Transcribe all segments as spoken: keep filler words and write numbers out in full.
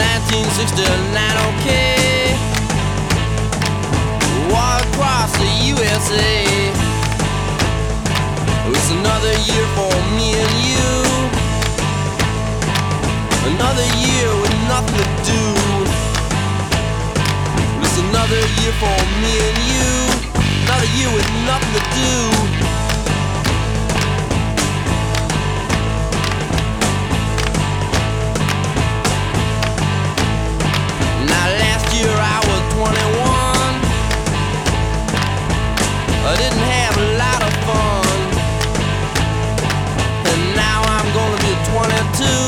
nineteen sixty-nine, okay. War across the U S A. It's another year for me and you. Another year with nothing to do. It's another year for me and you. Another year with nothing to do. Now last year I was twenty-one. I didn't have a lot of fun. And now I'm gonna be twenty-two.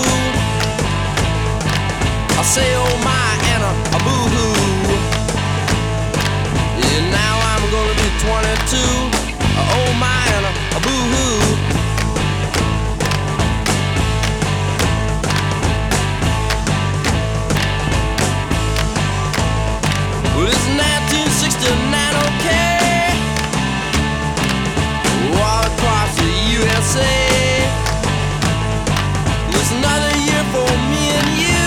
I say oh my and a, a boo-hoo. Yeah, now I'm gonna be twenty-two. Oh my and a, a boo-hoo. Well, it's nineteen sixty-nine, okay. All across the U S A. It's another year for me and you.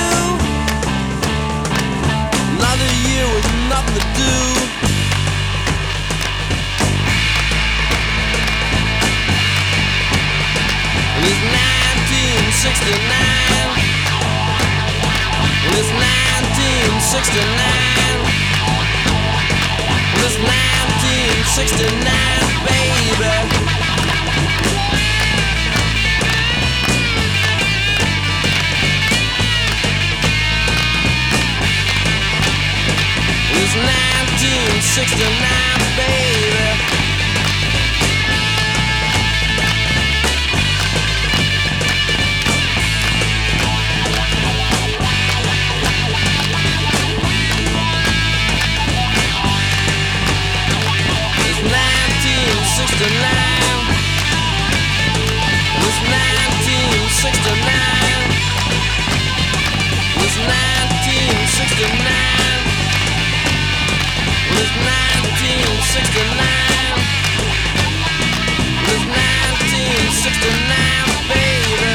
Another year with nothing to do. It's nineteen sixty-nine. It's nineteen sixty-nine. It's nineteen sixty-nine, baby. It's nineteen sixty-nine, baby. It's nineteen sixty-nine. It's nineteen sixty-nine. It's nineteen sixty-nine. It's nineteen sixty-nine. It's nineteen sixty-nine, baby.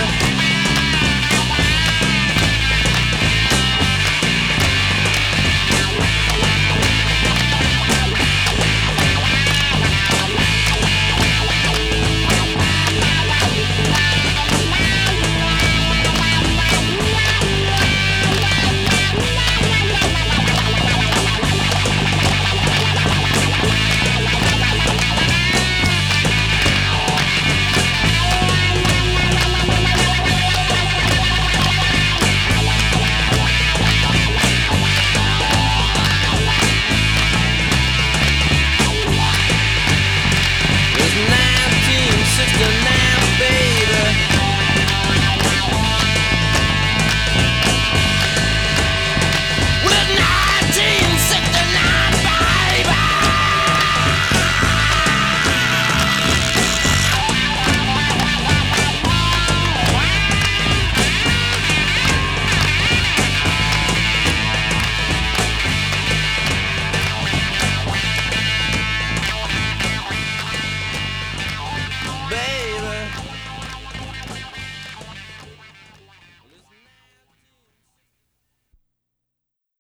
Baby.